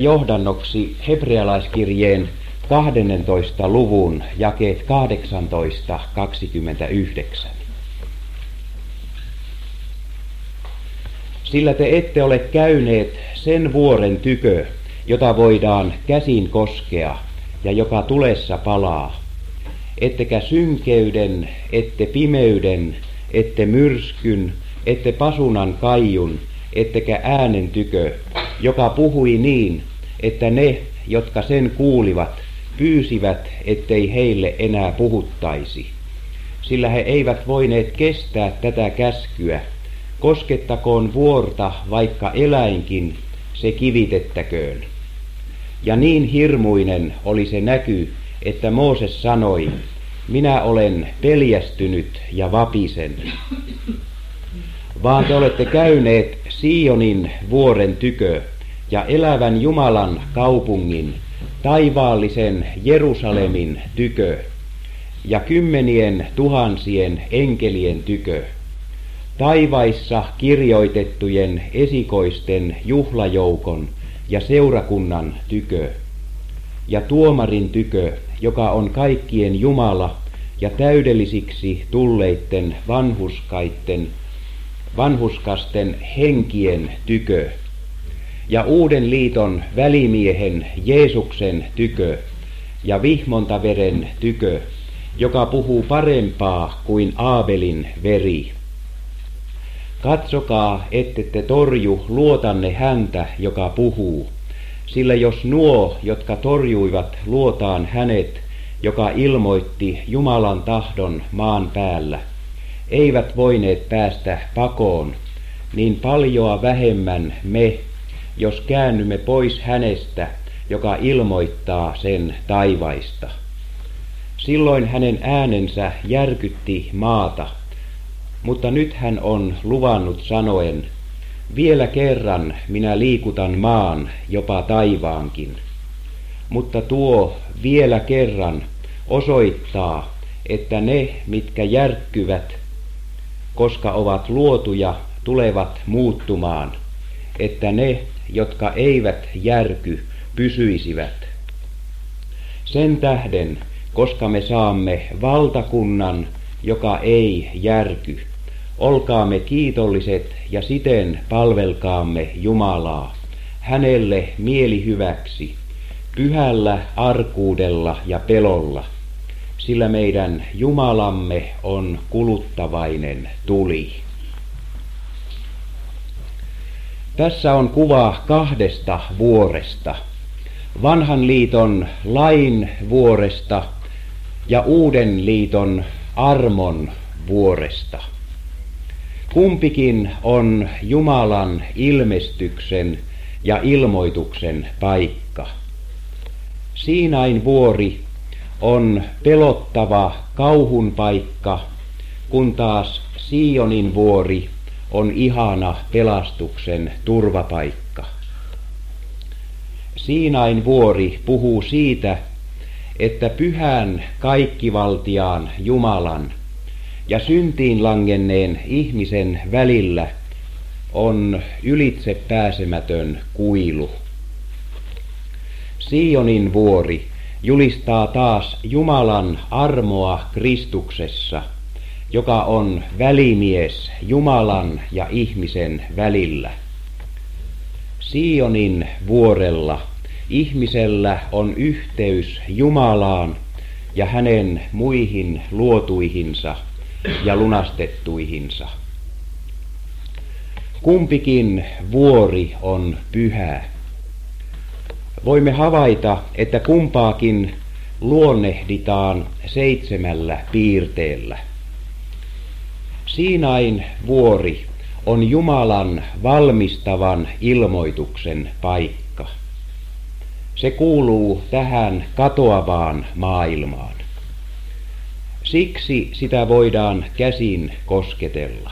johdannoksi hebrealaiskirjeen 12. luvun jakeet 18-29. Sillä te ette ole käyneet sen vuoren tykö, jota voidaan käsin koskea ja joka tulessa palaa, ettekä synkeyden, ette pimeyden, ette myrskyn, ette pasunan kaiun, ettekä äänen tykö, joka puhui niin, että ne, jotka sen kuulivat, pyysivät, ettei heille enää puhuttaisi. Sillä he eivät voineet kestää tätä käskyä. Koskettakoon vuorta vaikka eläinkin, se kivitettäköön. Ja niin hirmuinen oli se näky, että Mooses sanoi, minä olen peljästynyt ja vapisen. Vaan te olette käyneet Sionin vuoren tykö ja elävän Jumalan kaupungin, taivaallisen Jerusalemin tykö ja 10 000 enkelien tykö, taivaissa kirjoitettujen esikoisten juhlajoukon ja seurakunnan tykö ja tuomarin tykö, joka on kaikkien Jumala ja täydellisiksi tulleitten vanhuskasten henkien tykö ja uuden liiton välimiehen Jeesuksen tykö ja vihmontaveren tykö, joka puhuu parempaa kuin Aabelin veri. Katsokaa, ettette torju luotanne häntä, joka puhuu, sillä jos nuo, jotka torjuivat luotaan hänet, joka ilmoitti Jumalan tahdon maan päällä, eivät voineet päästä pakoon, niin paljoa vähemmän me, jos käännymme pois hänestä, joka ilmoittaa sen taivaista. Silloin hänen äänensä järkytti maata, mutta nyt hän on luvannut sanoen, vielä kerran minä liikutan maan, jopa taivaankin. Mutta tuo vielä kerran osoittaa, että ne, mitkä järkkyvät, koska ovat luotuja, tulevat muuttumaan, että ne, jotka eivät järky, pysyisivät. Sen tähden, koska me saamme valtakunnan, joka ei järky, olkaamme kiitolliset ja siten palvelkaamme Jumalaa, hänelle mielihyväksi, pyhällä arkuudella ja pelolla, sillä meidän Jumalamme on kuluttavainen tuli. Tässä on kuva 2 vuoresta, vanhan liiton lain vuoresta ja uuden liiton armon vuoresta. Kumpikin on Jumalan ilmestyksen ja ilmoituksen paikka. Siinain vuori on pelottava kauhun paikka, kun taas Sionin vuori on ihana pelastuksen turvapaikka. Siinain vuori puhuu siitä, että pyhän kaikkivaltiaan Jumalan ja syntiin langenneen ihmisen välillä on ylitse pääsemätön kuilu. Sionin vuori julistaa taas Jumalan armoa Kristuksessa, joka on välimies Jumalan ja ihmisen välillä. Sionin vuorella ihmisellä on yhteys Jumalaan ja hänen muihin luotuihinsa ja lunastettuihinsa. Kumpikin vuori on pyhä. Voimme havaita, että kumpaakin luonnehditaan 7 piirteellä. Siinain vuori on Jumalan valmistavan ilmoituksen paikka. Se kuuluu tähän katoavaan maailmaan. Siksi sitä voidaan käsin kosketella.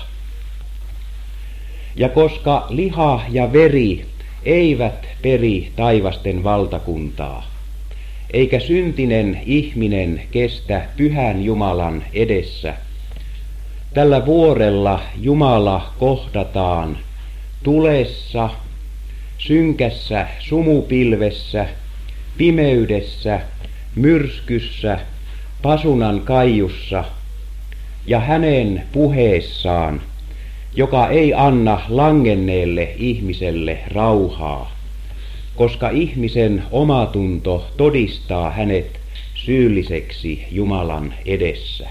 Ja koska liha ja veri eivät peri taivasten valtakuntaa, eikä syntinen ihminen kestä pyhän Jumalan edessä, tällä vuorella Jumala kohdataan tulessa synkässä sumupilvessä, pimeydessä, myrskyssä, pasunan kaiussa ja hänen puheessaan, joka ei anna langenneelle ihmiselle rauhaa, koska ihmisen omatunto todistaa hänet syylliseksi Jumalan edessä.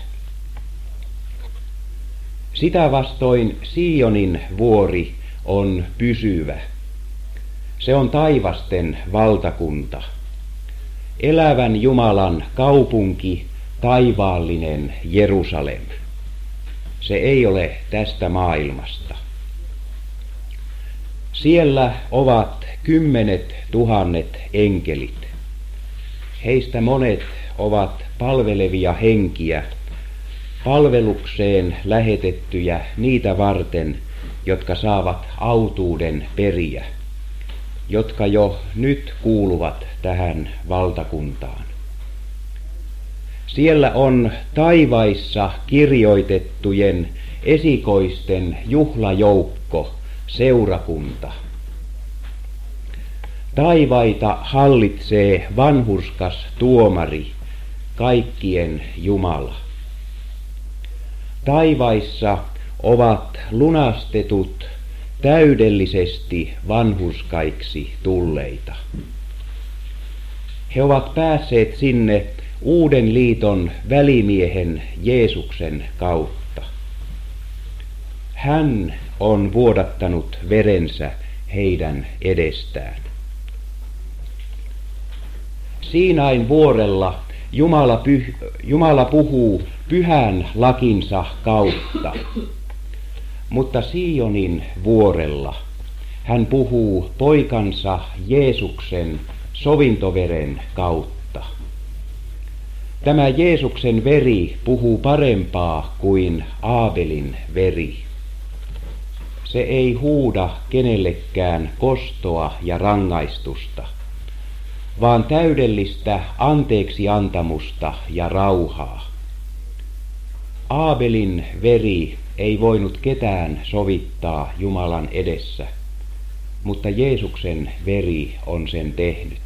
Sitä vastoin Sionin vuori on pysyvä. Se on taivasten valtakunta, elävän Jumalan kaupunki, taivaallinen Jerusalem. Se ei ole tästä maailmasta. Siellä ovat 10 000 enkelit. Heistä monet ovat palvelevia henkiä, palvelukseen lähetettyjä niitä varten, jotka saavat autuuden periä, jotka jo nyt kuuluvat tähän valtakuntaan. Siellä on taivaissa kirjoitettujen esikoisten juhlajoukko, seurakunta. Taivaita hallitsee vanhurskas tuomari, kaikkien Jumala. Taivaissa ovat lunastetut täydellisesti vanhurskaiksi tulleita. He ovat päässeet sinne uuden liiton välimiehen Jeesuksen kautta. Hän on vuodattanut verensä heidän edestään. Siinain vuorella Jumala puhuu pyhän lakinsa kautta, mutta Sionin vuorella hän puhuu poikansa Jeesuksen sovintoveren kautta. Tämä Jeesuksen veri puhuu parempaa kuin Aabelin veri. Se ei huuda kenellekään kostoa ja rangaistusta, vaan täydellistä anteeksiantamusta ja rauhaa. Aabelin veri ei voinut ketään sovittaa Jumalan edessä, mutta Jeesuksen veri on sen tehnyt.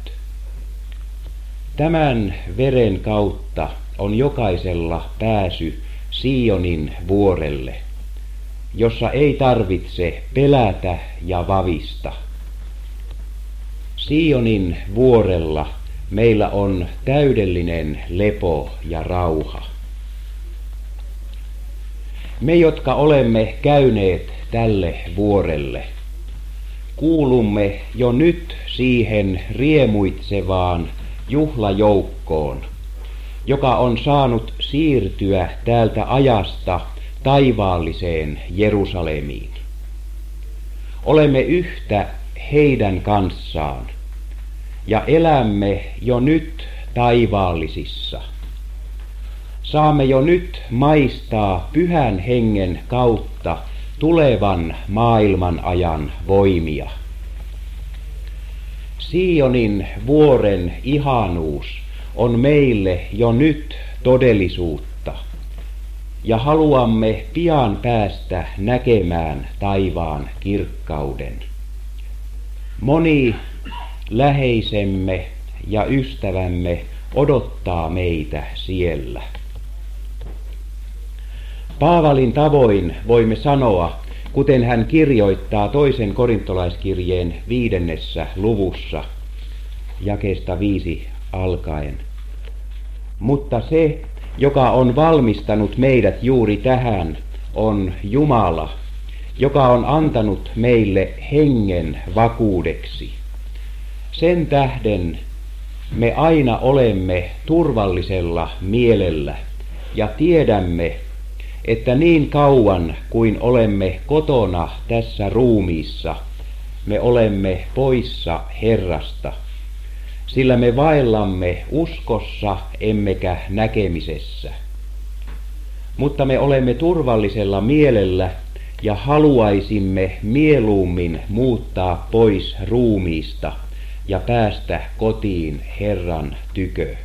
Tämän veren kautta on jokaisella pääsy Sionin vuorelle, jossa ei tarvitse pelätä ja vavista. Sionin vuorella meillä on täydellinen lepo ja rauha. Me, jotka olemme käyneet tälle vuorelle, kuulumme jo nyt siihen riemuitsevaan juhlajoukkoon, joka on saanut siirtyä täältä ajasta taivaalliseen Jerusalemiin. Olemme yhtä heidän kanssaan ja elämme jo nyt taivaallisissa. Saamme jo nyt maistaa Pyhän Hengen kautta tulevan maailman ajan voimia. Sionin vuoren ihanuus on meille jo nyt todellisuutta, ja haluamme pian päästä näkemään taivaan kirkkauden. Moni läheisemme ja ystävämme odottaa meitä siellä. Paavalin tavoin voimme sanoa, kuten hän kirjoittaa toisen korintolaiskirjeen 5. luvussa, jakeesta 5 alkaen. Mutta se, joka on valmistanut meidät juuri tähän, on Jumala, joka on antanut meille hengen vakuudeksi. Sen tähden me aina olemme turvallisella mielellä ja tiedämme, että niin kauan kuin olemme kotona tässä ruumiissa, me olemme poissa Herrasta, sillä me vaellamme uskossa emmekä näkemisessä. Mutta me olemme turvallisella mielellä ja haluaisimme mieluummin muuttaa pois ruumiista ja päästä kotiin Herran tykö.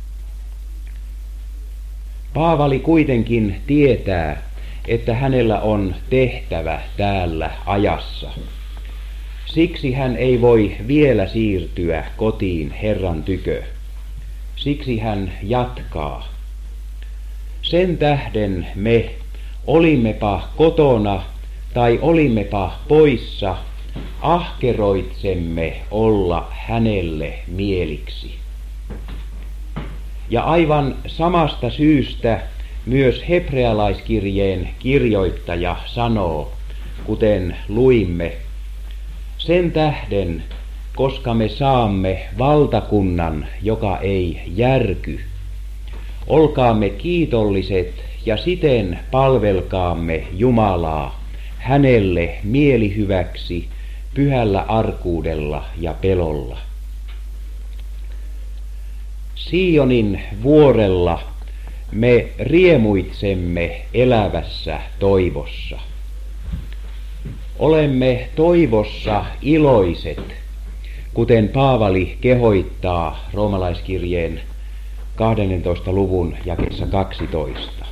Paavali kuitenkin tietää, että hänellä on tehtävä täällä ajassa. Siksi hän ei voi vielä siirtyä kotiin Herran tykö. Siksi hän jatkaa. Sen tähden me, olimmepa kotona tai olimmepa poissa, ahkeroitsemme olla hänelle mieliksi. Ja aivan samasta syystä myös hebrealaiskirjeen kirjoittaja sanoo, kuten luimme, sen tähden, koska me saamme valtakunnan, joka ei järky, olkaamme kiitolliset ja siten palvelkaamme Jumalaa hänelle mielihyväksi pyhällä arkuudella ja pelolla. Sionin vuorella me riemuitsemme elävässä toivossa. Olemme toivossa iloiset, kuten Paavali kehoittaa roomalaiskirjeen 12. luvun jakeessa 12.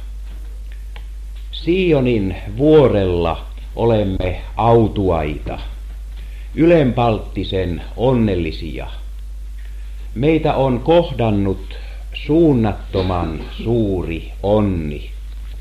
Sionin vuorella olemme autuaita, ylenpalttisen onnellisia. Meitä on kohdannut suunnattoman suuri onni.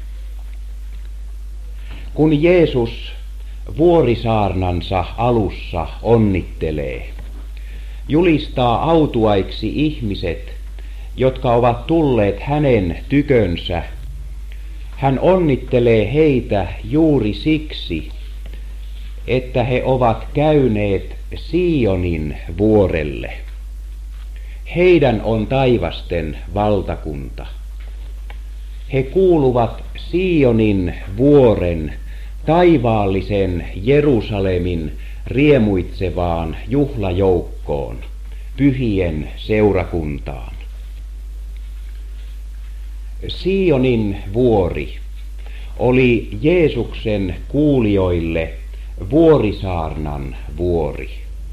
Kun Jeesus vuorisaarnansa alussa onnittelee, julistaa autuaiksi ihmiset, jotka ovat tulleet hänen tykönsä, hän onnittelee heitä juuri siksi, että he ovat käyneet Sionin vuorelle. Heidän on taivasten valtakunta. He kuuluvat Sionin vuoren taivaallisen Jerusalemin riemuitsevaan juhlajoukkoon, pyhien seurakuntaan. Sionin vuori oli Jeesuksen kuulijoille vuorisaarnan vuori.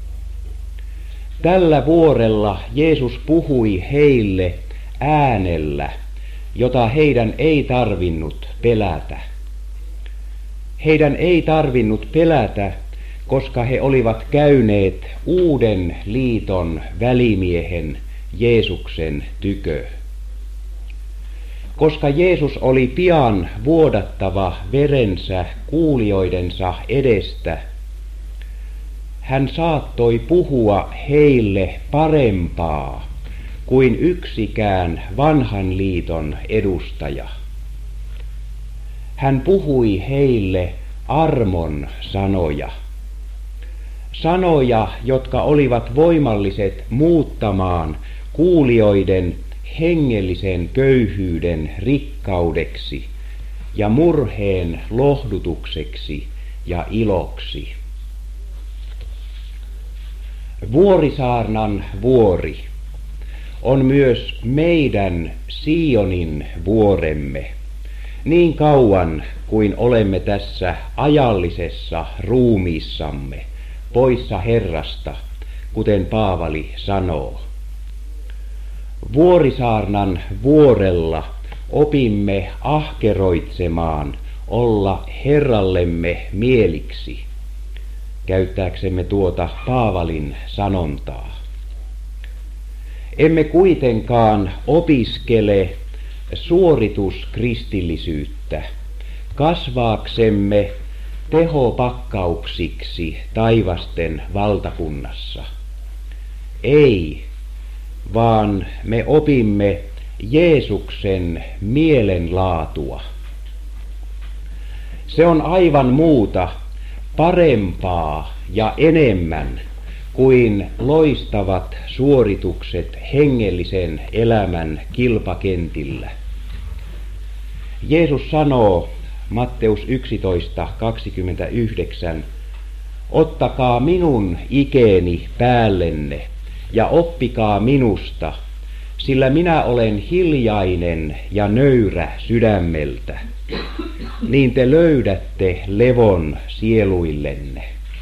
Tällä vuorella Jeesus puhui heille äänellä, jota heidän ei tarvinnut pelätä. Heidän ei tarvinnut pelätä, koska he olivat käyneet uuden liiton välimiehen Jeesuksen tykö. Koska Jeesus oli pian vuodattava verensä kuulijoidensa edestä, hän saattoi puhua heille parempaa kuin yksikään vanhan liiton edustaja. Hän puhui heille armon sanoja. Sanoja, jotka olivat voimalliset muuttamaan kuulijoiden hengellisen köyhyyden rikkaudeksi ja murheen lohdutukseksi ja iloksi. Vuorisaarnan vuori on myös meidän Sionin vuoremme, niin kauan kuin olemme tässä ajallisessa ruumiissamme poissa Herrasta, kuten Paavali sanoo. Vuorisaarnan vuorella opimme ahkeroitsemaan olla Herrallemme mieliksi, käyttääksemme tuota Paavalin sanontaa. Emme kuitenkaan opiskele suorituskristillisyyttä kasvaaksemme tehopakkauksiksi taivasten valtakunnassa. Ei, vaan me opimme Jeesuksen mielenlaatua. Se on aivan muuta, parempaa ja enemmän kuin loistavat suoritukset hengellisen elämän kilpakentillä. Jeesus sanoo Matteus 11:29, ottakaa minun ikeeni päällenne ja oppikaa minusta, sillä minä olen hiljainen ja nöyrä sydämeltä, niin te löydätte levon sieluillenne.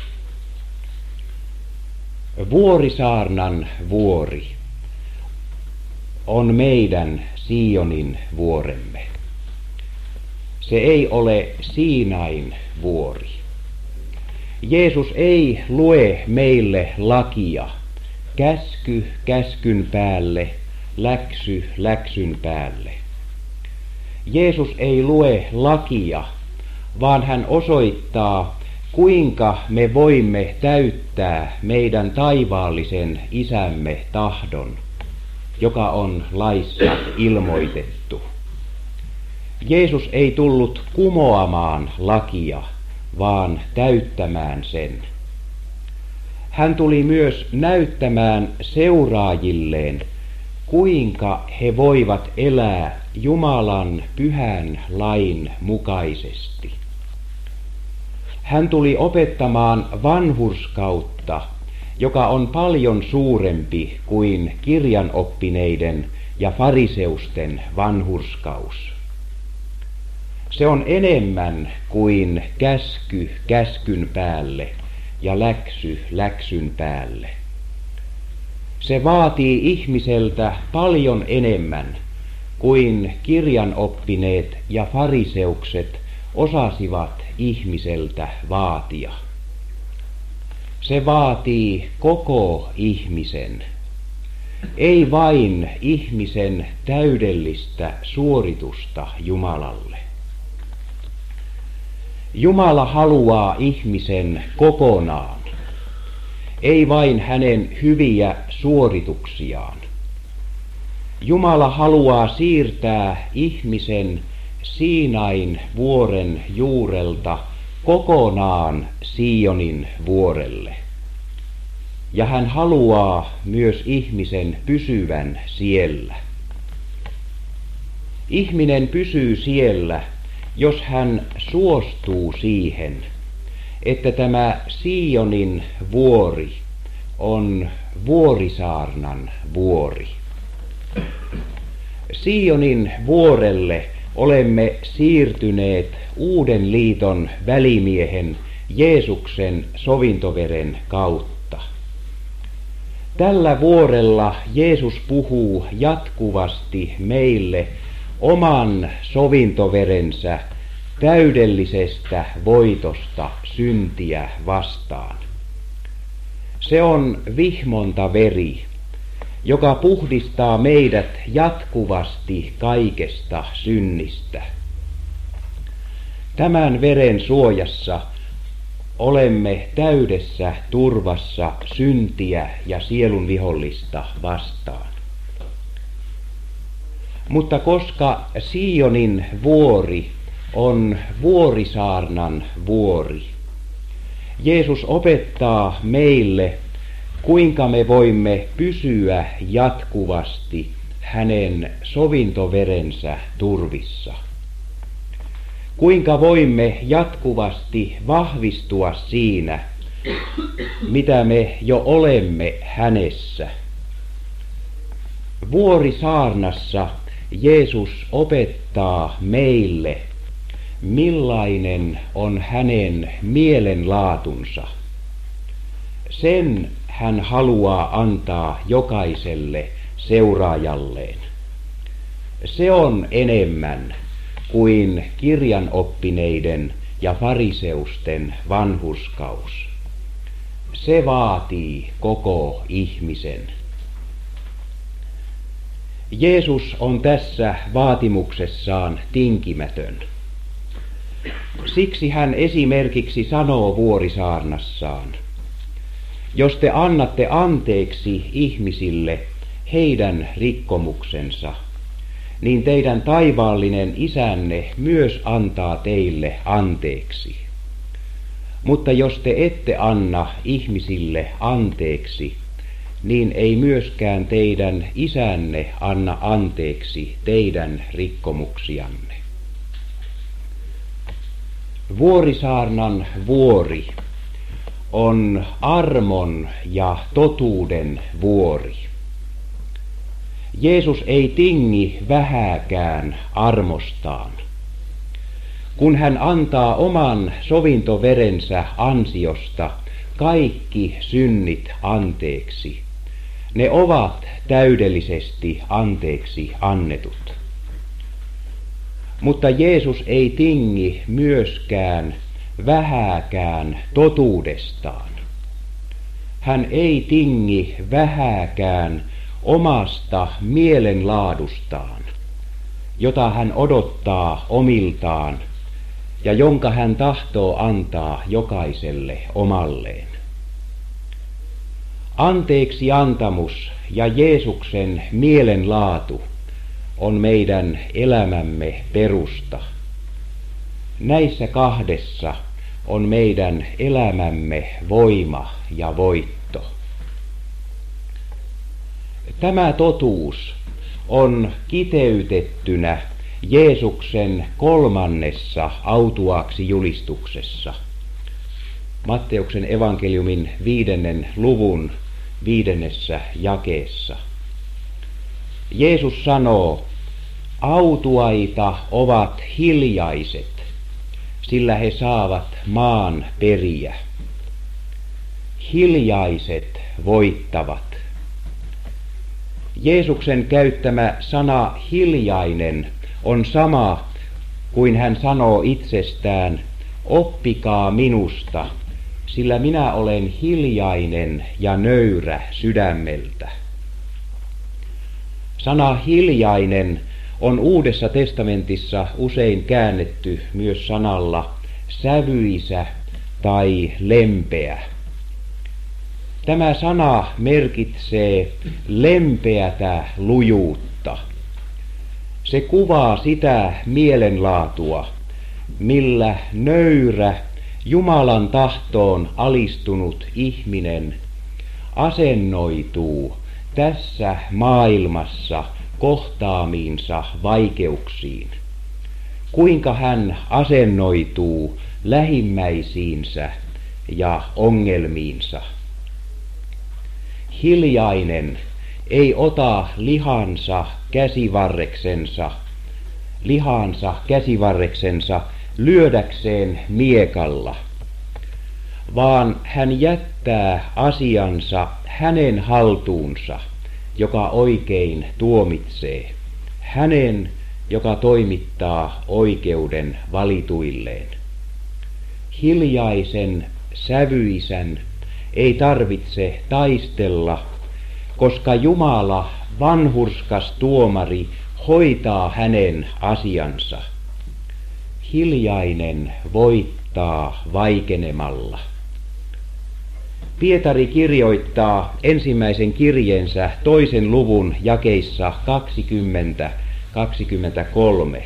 Vuorisaarnan vuori on meidän Sionin vuoremme. Se ei ole Siinain vuori. Jeesus ei lue meille lakia, käsky käskyn päälle, läksy läksyn päälle. Jeesus ei lue lakia, vaan hän osoittaa, kuinka me voimme täyttää meidän taivaallisen Isämme tahdon, joka on laissa ilmoitettu. Jeesus ei tullut kumoamaan lakia, vaan täyttämään sen. Hän tuli myös näyttämään seuraajilleen, kuinka he voivat elää Jumalan pyhän lain mukaisesti. Hän tuli opettamaan vanhurskautta, joka on paljon suurempi kuin kirjanoppineiden ja fariseusten vanhurskaus. Se on enemmän kuin käsky käskyn päälle ja läksy läksyn päälle. Se vaatii ihmiseltä paljon enemmän kuin kirjanoppineet ja fariseukset osasivat ihmiseltä vaatia. Se vaatii koko ihmisen, ei vain ihmisen täydellistä suoritusta Jumalalle. Jumala haluaa ihmisen kokonaan, ei vain hänen hyviä suorituksiaan. Jumala haluaa siirtää ihmisen Siinain vuoren juurelta kokonaan Sionin vuorelle. Ja hän haluaa myös ihmisen pysyvän siellä. Ihminen pysyy siellä, jos hän suostuu siihen, että tämä Sionin vuori on vuorisaarnan vuori. Sionin vuorelle olemme siirtyneet uuden liiton välimiehen Jeesuksen sovintoveren kautta. Tällä vuorella Jeesus puhuu jatkuvasti meille oman sovintoverensä täydellisestä voitosta syntiä vastaan. Se on vihmontaveri, joka puhdistaa meidät jatkuvasti kaikesta synnistä. Tämän veren suojassa olemme täydessä turvassa syntiä ja sielun vihollista vastaan. Mutta koska Sionin vuori on vuorisaarnan vuori, Jeesus opettaa meille, kuinka me voimme pysyä jatkuvasti hänen sovintoverensä turvissa. Kuinka voimme jatkuvasti vahvistua siinä, mitä me jo olemme hänessä. Vuorisaarnassa Jeesus opettaa meille, millainen on hänen mielenlaatunsa. Sen hän haluaa antaa jokaiselle seuraajalleen. Se on enemmän kuin kirjanoppineiden ja fariseusten vanhurskaus. Se vaatii koko ihmisen. Jeesus on tässä vaatimuksessaan tinkimätön. Siksi hän esimerkiksi sanoo vuorisaarnassaan: jos te annatte anteeksi ihmisille heidän rikkomuksensa, niin teidän taivaallinen Isänne myös antaa teille anteeksi. Mutta jos te ette anna ihmisille anteeksi, niin ei myöskään teidän Isänne anna anteeksi teidän rikkomuksianne. Vuorisaarnan vuori on armon ja totuuden vuori. Jeesus ei tingi vähääkään armostaan. Kun hän antaa oman sovintoverensä ansiosta kaikki synnit anteeksi, ne ovat täydellisesti anteeksi annetut. Mutta Jeesus ei tingi myöskään vähääkään totuudestaan. Hän ei tingi vähääkään omasta mielenlaadustaan, jota hän odottaa omiltaan ja jonka hän tahtoo antaa jokaiselle omalleen. Anteeksi antamus ja Jeesuksen mielenlaatu on meidän elämämme perusta. Näissä kahdessa on meidän elämämme voima ja voitto. Tämä totuus on kiteytettynä Jeesuksen 3. autuaaksi julistuksessa. Matteuksen evankeliumin 5. luvun 5. jakeessa. Jeesus sanoo, autuaita ovat hiljaiset, sillä he saavat maan periä. Hiljaiset voittavat. Jeesuksen käyttämä sana hiljainen on sama kuin hän sanoo itsestään, oppikaa minusta, sillä minä olen hiljainen ja nöyrä sydämeltä. Sana hiljainen on Uudessa testamentissa usein käännetty myös sanalla sävyisä tai lempeä. Tämä sana merkitsee lempeätä lujuutta. Se kuvaa sitä mielenlaatua, millä nöyrä, Jumalan tahtoon alistunut ihminen asennoituu tässä maailmassa kohtaamiinsa vaikeuksiin. Kuinka hän asennoituu lähimmäisiinsä ja ongelmiinsa. Hiljainen ei ota lihansa käsivarreksensa lyödäkseen miekalla, vaan hän jättää asiansa hänen haltuunsa, joka oikein tuomitsee, hänen, joka toimittaa oikeuden valituilleen. Hiljaisen, sävyisän ei tarvitse taistella, koska Jumala, vanhurskas tuomari, hoitaa hänen asiansa. Hiljainen voittaa vaikenemalla. Pietari kirjoittaa ensimmäisen kirjeensä 2. luvun jakeissa 20-23.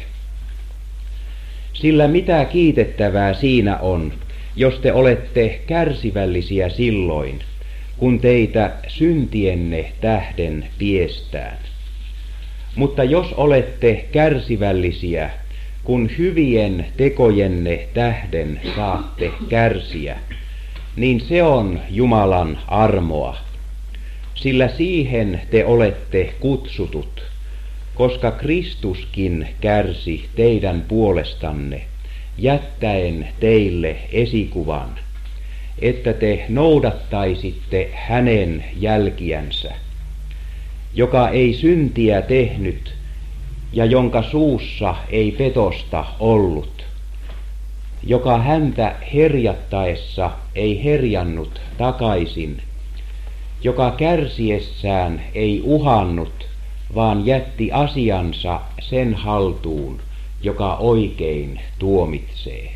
Sillä mitä kiitettävää siinä on, jos te olette kärsivällisiä silloin, kun teitä syntienne tähden piestään. Mutta jos olette kärsivällisiä, kun hyvien tekojenne tähden saatte kärsiä, niin se on Jumalan armoa, sillä siihen te olette kutsutut, koska Kristuskin kärsi teidän puolestanne, jättäen teille esikuvan, että te noudattaisitte hänen jälkiänsä, joka ei syntiä tehnyt ja jonka suussa ei petosta ollut, joka häntä herjattaessa ei herjannut takaisin, joka kärsiessään ei uhannut, vaan jätti asiansa sen haltuun, joka oikein tuomitsee.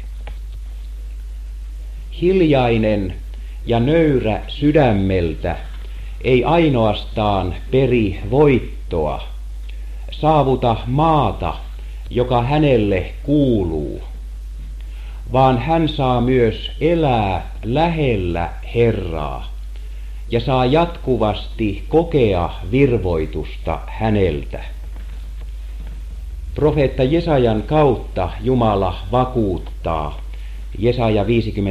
Hiljainen ja nöyrä sydämeltä ei ainoastaan peri voittoa, saavuta maata, joka hänelle kuuluu, vaan hän saa myös elää lähellä Herraa ja saa jatkuvasti kokea virvoitusta häneltä. Profeetta Jesajan kautta Jumala vakuuttaa, Jesaja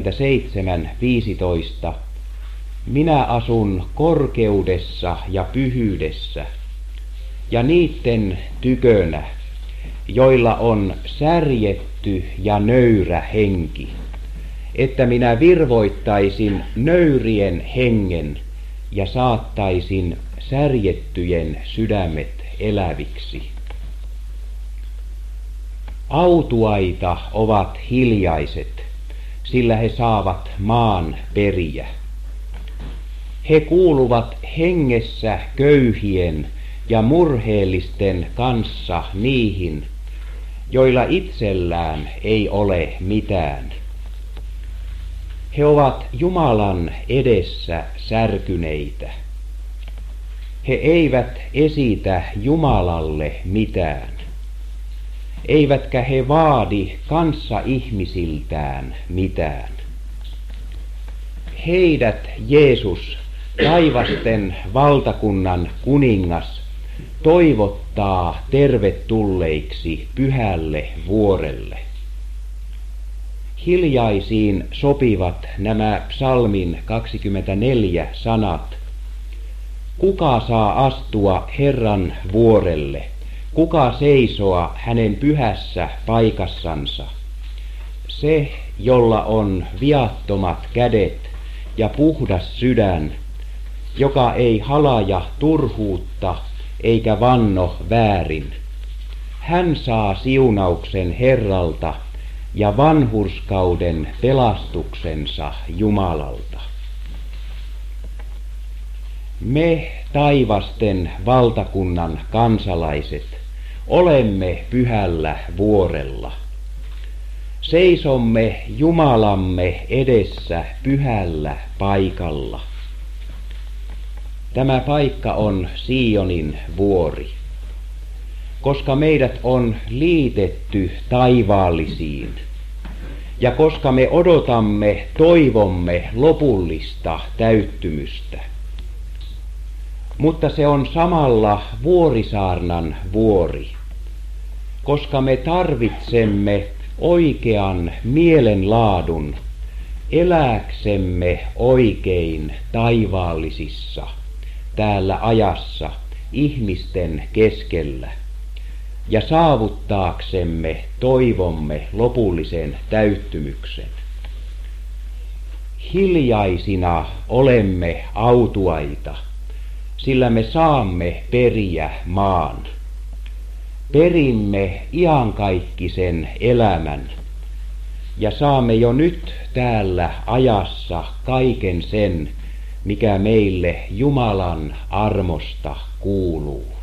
57:15, minä asun korkeudessa ja pyhyydessä, ja niitten tykönä, joilla on särjetty ja nöyrä henki, että minä virvoittaisin nöyrien hengen ja saattaisin särjettyjen sydämet eläviksi. Autuaita ovat hiljaiset, sillä he saavat maan periä. He kuuluvat hengessä köyhien ja murheellisten kanssa niihin, joilla itsellään ei ole mitään. He ovat Jumalan edessä särkyneitä. He eivät esitä Jumalalle mitään, eivätkä he vaadi kanssaihmisiltään mitään. Heidät Jeesus, taivasten valtakunnan kuningas, toivottaa tervetulleiksi pyhälle vuorelle. Hiljaisiin sopivat nämä psalmin 24 sanat. Kuka saa astua Herran vuorelle? Kuka seisoa hänen pyhässä paikassansa? Se, jolla on viattomat kädet ja puhdas sydän, joka ei halaja turhuutta eikä vanno väärin. Hän saa siunauksen Herralta ja vanhurskauden pelastuksensa Jumalalta. Me taivasten valtakunnan kansalaiset olemme pyhällä vuorella. Seisomme Jumalamme edessä pyhällä paikalla. Tämä paikka on Sionin vuori. Koska meidät on liitetty taivaallisiin, ja koska me odotamme toivomme lopullista täyttymystä. Mutta se on samalla vuorisaarnan vuori, koska me tarvitsemme oikean mielenlaadun elääksemme oikein taivaallisissa täällä ajassa ihmisten keskellä ja saavuttaaksemme toivomme lopullisen täyttymyksen. Hiljaisina olemme autuaita, sillä me saamme periä maan. Perimme iankaikkisen elämän ja saamme jo nyt täällä ajassa kaiken sen, mikä meille Jumalan armosta kuuluu.